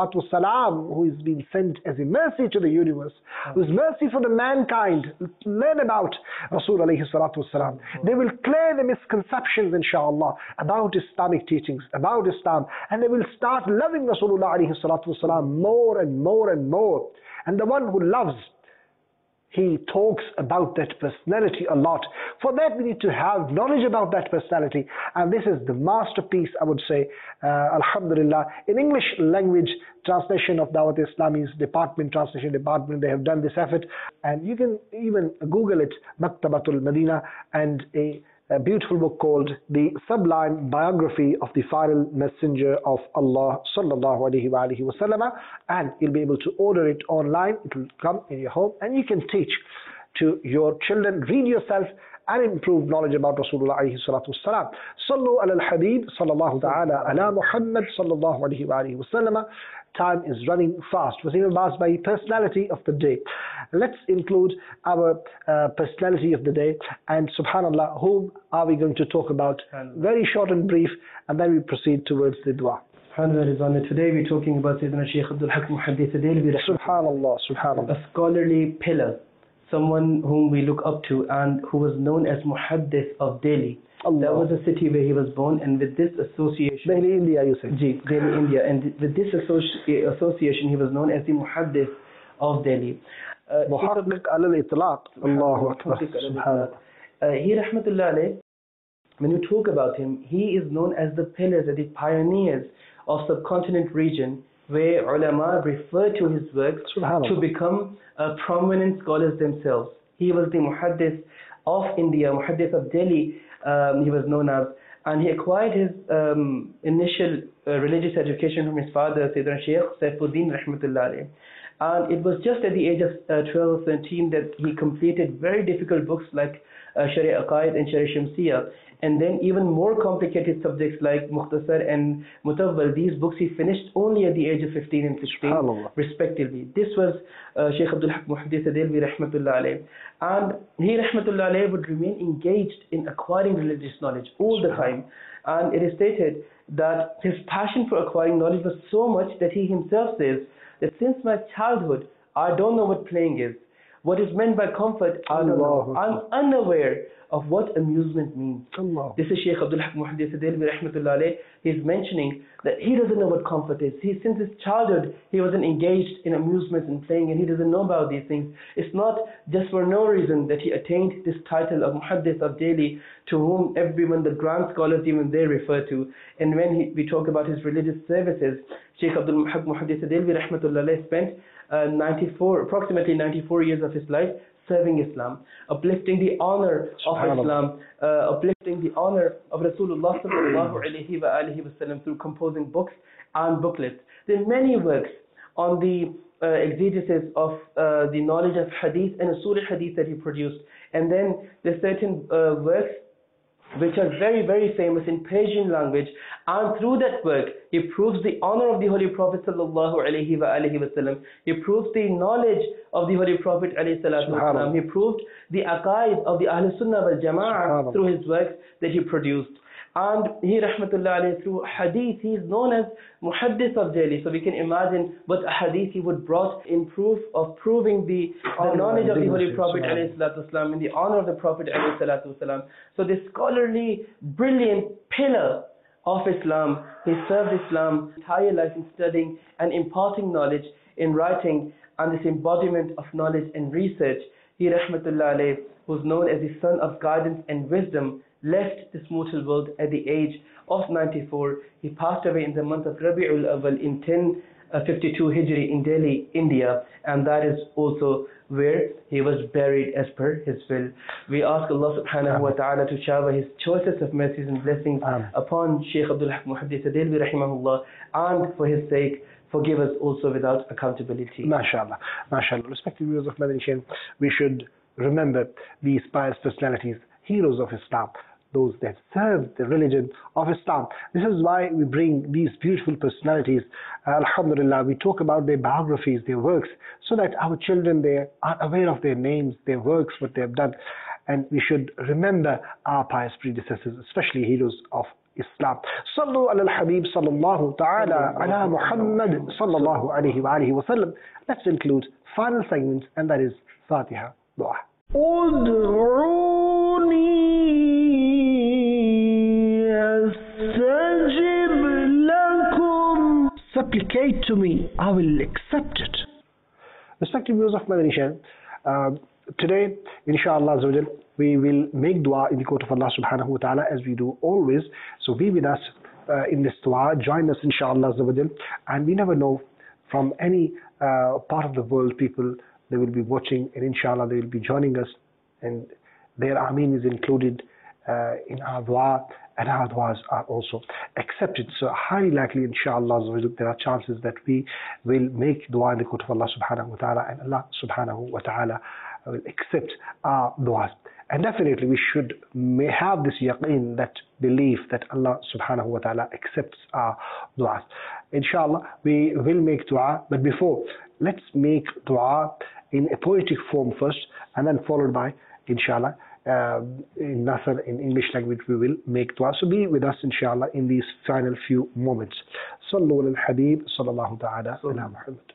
Speaker 1: ﷺ, who is being sent as a mercy to the universe, who is mercy for the mankind. Learn about Rasul ﷺ. They will clear the misconceptions, inshallah, about Islamic teachings, about Islam, and they will start loving Rasulullah ﷺ more and more and more. And the one who loves, he talks about that personality a lot. For that, we need to have knowledge about that personality. And this is the masterpiece, I would say, uh, Alhamdulillah. In English language translation of Dawat Islami's department, translation department, they have done this effort. And you can even Google it, Maktabatul Medina, and a a beautiful book called The Sublime Biography of the Final Messenger of Allah Sallallahu Alaihi wa alihi Wasallam, and you'll be able to order it online. It will come in your home, and you can teach to your children, read yourself, and improve knowledge about Rasulullah alayhi salatu wasalam. Sallu ala al-Habib sallallahu ta'ala ala Muhammad sallallahu alayhi wa alihi wasallam. Time is running fast. Wasim Abbas, by personality of the day. Let's include our uh, personality of the day, and subhanallah, whom are we going to talk about? Very short and brief, and then we proceed towards the dua.
Speaker 2: Subhanallah, today we're talking about Sayyidina Shaykh Abdul Haq Muhaddith Adelvi,
Speaker 1: subhanallah, subhanallah,
Speaker 2: a scholarly pillar, someone whom we look up to, and who was known as Muhaddith of Delhi. Allah. That was the city where he was born, and with this association,
Speaker 1: Delhi, India, you say?
Speaker 2: Ji, Delhi, India, and with this associ association, he was known as the Muhaddith of Delhi.
Speaker 1: Muhaqqiq al-Itlaq. Allahu Akbar. Subhanallah.
Speaker 2: He, rahmatullah alayh, when you talk about him, he is known as the pillars and the pioneers of subcontinent region, where ulama refer to his works to become uh, prominent scholars themselves. He was the Muhaddith of India, Muhaddith of Delhi, um, he was known as, and he acquired his um, initial uh, religious education from his father, Sayyidina Shaykh Saifuddin Rahmatullah alayh. And it was just at the age of uh, twelve or thirteen that he completed very difficult books like uh, Sharia Aqaid and Sharia Shamsiyah. And then even more complicated subjects like Mukhtasar and Mutawwal. These books he finished only at the age of fifteen and sixteen, respectively. This was uh, Shaykh Abdul Haq Muhaddith Adelvi Rahmatullah alayh. And he Rahmatullah alayh would remain engaged in acquiring religious knowledge all the time. And it is stated that his passion for acquiring knowledge was so much that he himself says that since my childhood, I don't know what playing is. What is meant by comfort, I don't know. I'm unaware of what amusement means. Allah. This is Shaykh Abdul Haq Muhaddith Adelvi Rahmatullah alayh. He's mentioning that he doesn't know what comfort is. He, since his childhood, he wasn't engaged in amusements and playing, and he doesn't know about these things. It's not just for no reason that he attained this title of Muhaddith of Delhi, to whom everyone, the grand scholars, even they refer to. And when he, we talk about his religious services, Shaykh Abdul Haq Muhaddith Adelvi Rahmatullah alayh spent uh, ninety-four, approximately ninety-four years of his life serving Islam, uplifting the honor of Islam, uh, uplifting the honor of Rasulullah sallallahu alayhi wa alihi wasallam through composing books and booklets. There are many works on the uh, exegesis of uh, the knowledge of hadith and usul hadith that he produced. And then there are certain uh, works which are very, very famous in Persian language, and through that work, he proves the honor of the Holy Prophet sallallahu alaihi wa alihi wasallam. He proves the knowledge of the Holy Prophet alayhi salatu wasallam. He proved the aqaid of the Ahl Sunnah wal Jama'ah through his works that he produced. And he, rahmatullah alayhi, through hadith, he is known as Muhaddith of Delhi. So we can imagine what a hadith he would brought in proof of proving the, the knowledge of the Holy Prophet alayhi salatu wasalam and the honor of the Prophet alayhi salatu wasalam. So this scholarly, brilliant pillar of Islam, he served Islam his entire life in studying and imparting knowledge, in writing, and this embodiment of knowledge and research. He, rahmatullah alayhi, was known as the son of guidance and wisdom, left this mortal world at the age of ninety-four. He passed away in the month of Rabi'ul Awwal in ten fifty-two Hijri in Delhi, India, and that is also where he was buried as per his will. We ask Allah subhanahu wa ta'ala to shower his choicest of mercies and blessings Amen. Upon Shaykh Abdul Haq Muhaddith Adelvi rahimahullah, and for his sake forgive us also without accountability.
Speaker 1: MashaAllah, MashaAllah. Respected viewers of Madani Chain, we should remember these pious personalities, heroes of Islam, those that serve the religion of Islam. This is why we bring these beautiful personalities. Uh, Alhamdulillah, we talk about their biographies, their works, so that our children, they are aware of their names, their works, what they have done. and we should remember our pious predecessors, especially heroes of Islam. Sallu ala al-Habib sallallahu ta'ala ala Muhammad sallallahu alayhi wa alihi wa sallam. Let's include final segment, and that is Fatiha Dua. Supplicate to me, I will accept it. Respected viewers of Madani Channel, uh, today, inshallah, we will make dua in the court of Allah subhanahu wa ta'ala as we do always. So be with us uh, in this dua, join us inshallah, and we never know, from any uh, part of the world, people, they will be watching, and inshallah they will be joining us, and their ameen is included uh, in our dua, and our duas are also accepted. So highly likely, inshallah, there are chances that we will make dua in the court of Allah subhanahu wa ta'ala, and Allah subhanahu wa ta'ala will accept our duas. And definitely we should may have this yaqeen, that belief that Allah subhanahu wa ta'ala accepts our duas. Inshallah, we will make dua, but before, let's make dua in a poetic form first, and then followed by, inshallah, Uh, in Nasr, in English language, we will make dua. So be with us inshallah in these final few moments. Sallu ala al-Habib sallallahu ta'ala ala Muhammad.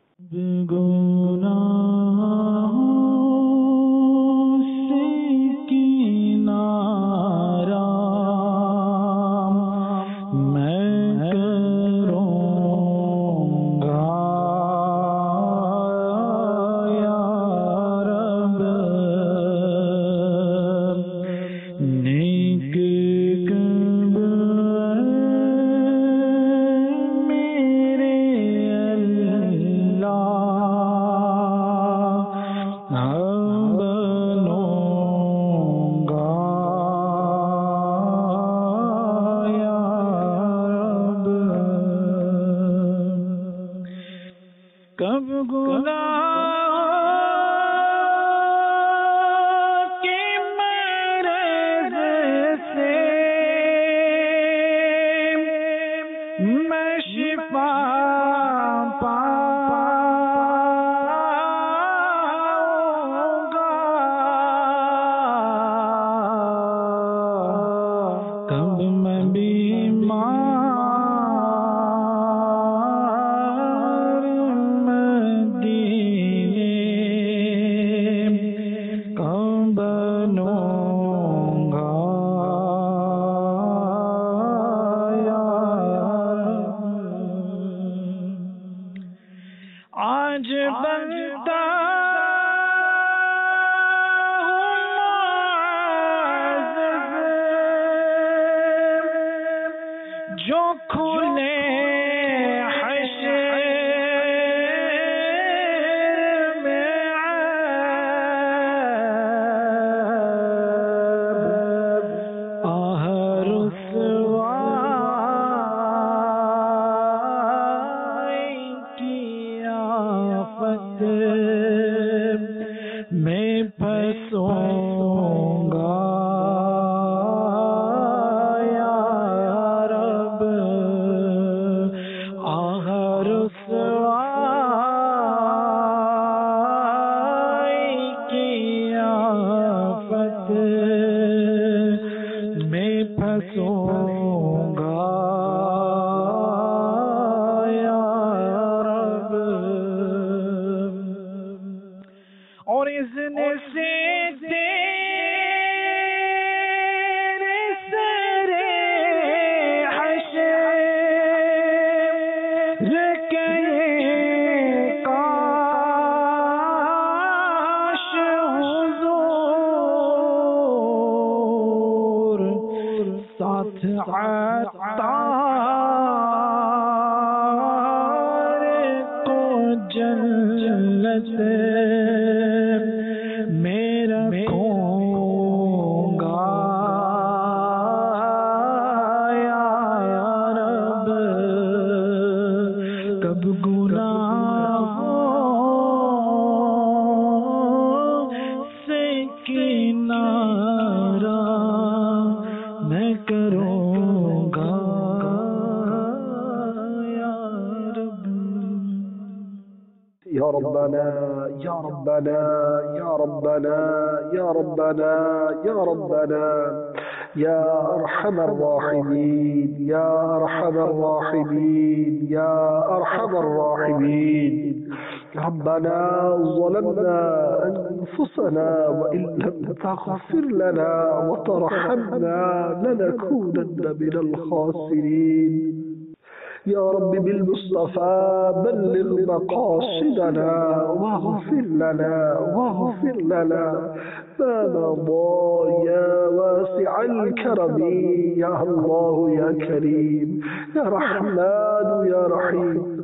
Speaker 1: يا ربنا يا ربنا يا أرحم الراحمين يا أرحم الراحمين يا أرحم الراحمين. ربنا ظلمنا أنفسنا وإن لم تغفر لنا وترحمنا لنكونن من الخاسرين. يا رب بالمصطفى بلغ مقاصدنا واغفر لنا واغفر لنا ما مضى يا واسع الكرم يا الله يا كريم يا رحمن يا رحيم.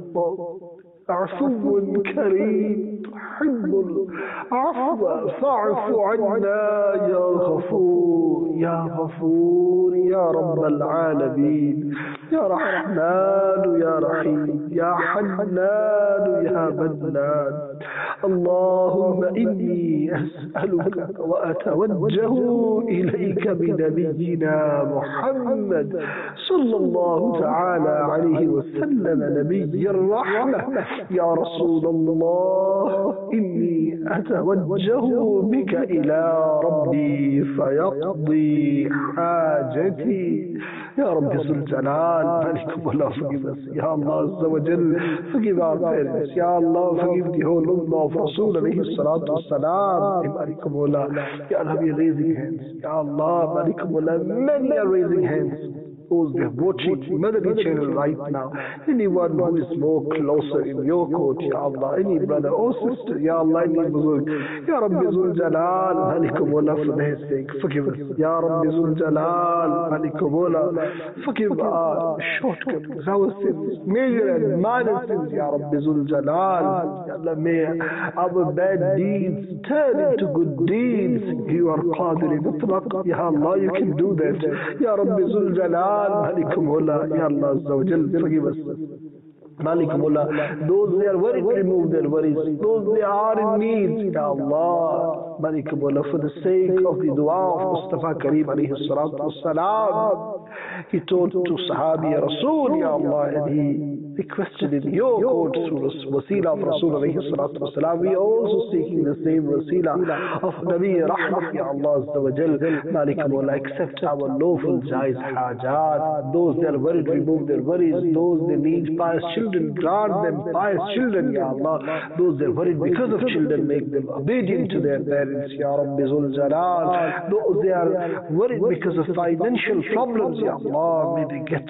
Speaker 1: عفو كريم تحب العفو فاعف عنا يا غفور يا غفور يا رب العالمين يا رحمن يا رحيم يا حنان يا منان. اللهم إني أسألك وأتوجه إليك بنبينا محمد صلى الله تعالى عليه وسلم نبي الرحمة. يا رسول الله إني أتوجه بك إلى ربي فيقضي حاجتي. يا رب ذو الجلال مالك ولا forgive us. Ya Allah Azza wa Jal, forgive our parents. Ya Allah, forgive the whole ummah of Rasul alayhi salatu wassalam. Malik Mola, Ya Allah, we are raising hands. Ya Allah, Malik Mola, many are raising hands. Those that are watching Madani channel right now, anyone who is more closer in your court, Ya Allah, any brother or sister, Ya Allah, any Buzurg, Ya Rabbi Zul Jalal, Malikum Mola, for their sake, forgive us. Ya Rabbi Zul Jalal, Malikum Mola, forgive our shortcomings, our sins, major and minor sins, Ya Rabbi Zul Jalal. Ya Allah, may our bad deeds turn into good deeds. You are Qadir Mutlaq, Ya Allah, you can do that. Ya Rabbi Zul Jalal, Malik Mola, Ya Allah Azza wa Jal, forgive us. Malik Mola, those they are worried, remove their worries. Those they are in need, Ya Allah, Malik Mola, for the sake of the dua of Mustafa Kareem alayhi salatu wassalam. He told to Sahabi Ya Rasul, Ya Allah, and he requested in your court through the wasila of Rasul alayhi salatu wassalam. We are also seeking the same wasila of Nabi Rahmah, Ya Allah Azza wa Jal. Malik Mola, accept our lawful jais hajat. Those that are worried, remove their worries. Those that need pious children, grant them pious children, Ya Allah. Those that are worried because of children, make them obedient to their parents, Ya Rabbi Zul Jalal. Those that are worried because of financial problems, Ya Allah, may they get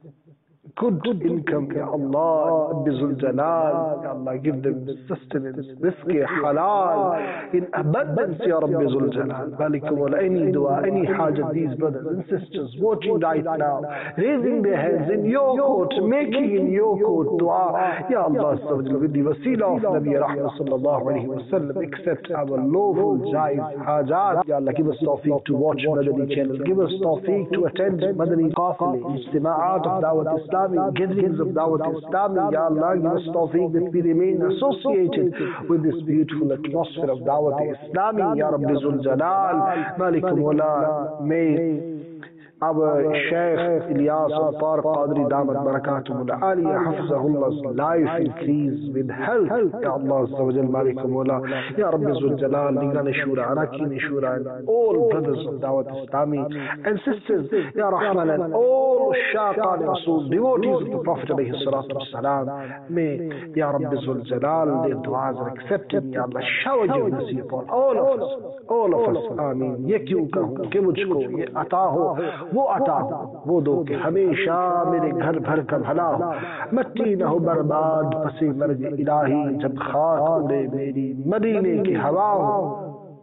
Speaker 1: good income, Ya Allah, Bizul Jalal, Ya Allah, give them sustenance, rizqi, halal, in abundance, Ya Rabbi Zul Jalal. Malikum wala, any dua, any hajat, these brothers and sisters watching right now, raising their hands in your court, making in your court dua, Ya Allah, with the wasila of Nabi Rahmah sallallahu alayhi wa sallam, accept our lawful jais hajat. Ya Allah, give us tawfiq to watch Madani channel, give us tawfiq to attend Madani qafili, ijtima'at of Dawat Islam, gatherings of Dawat Islami. Ya Allah, give us tawfiq that we remain associated with this beautiful atmosphere of Dawat Islami. Ya Rabbi Zul Jalal, Malikum wala, may our Shaykh Ilyas Al-Tariq Qadri Damat Barakatum Al-Aliyah Hafzahullah's life increase with health, Ya Allah Azza wa Jal, Malikum wala, Ya Rabbi Zul Jalal, Nigran Shura, Arakin Shura, and all brothers of Dawat Islami and sisters, Ya Rahman, and all Shaqan Rasul, devotees of the Prophet alayhi salatu wassalam. May, Ya Rabbi Zul Jalal, their du'as are accepted. Ya Allah, shower your mercy upon all of us, all of us. Ameen. Ye kyun kahun, ke mujhko, ye ata ho, वो आता हो, वो दो कि हमेशा मेरे घर भर का भला हो, मट्टी न हो बर्बाद पसी मर्ग इलाही, जब खाक उड़े मेरी मदीने की हवा हो.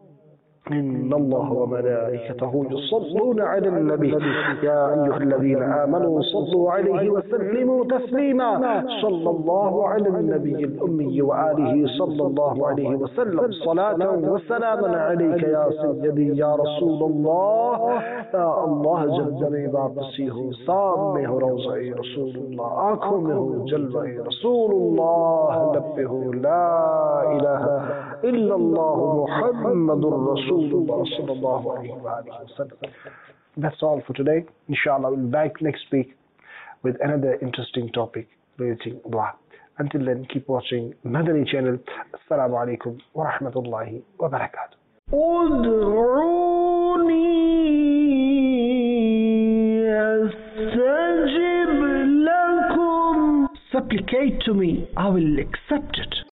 Speaker 1: إن الله وملائكته يصلون على النبي يا أيها الذين آمنوا صلوا عليه وسلموا تسليما. صلى الله على النبي الأمي وآله صلى الله عليه وسلم صلاة وسلاما عليك يا سيدي يا رسول الله. يا الله جل में वापसी हो, साम में हो रोज़ा रसूल अल्लाह, आँखों में हो जलवा रसूल अल्लाह, लब पे हो ला इलाहा इल्लल्लाह मुहम्मदुर रसूल. That's all for today. Inshallah, we'll be back next week with another interesting topic relating dua. Until then, keep watching Madani channel. Assalamu alaikum wa rahmatullahi wa barakatuh. ادعوني أستجب لكم. Supplicate to me, I will accept it.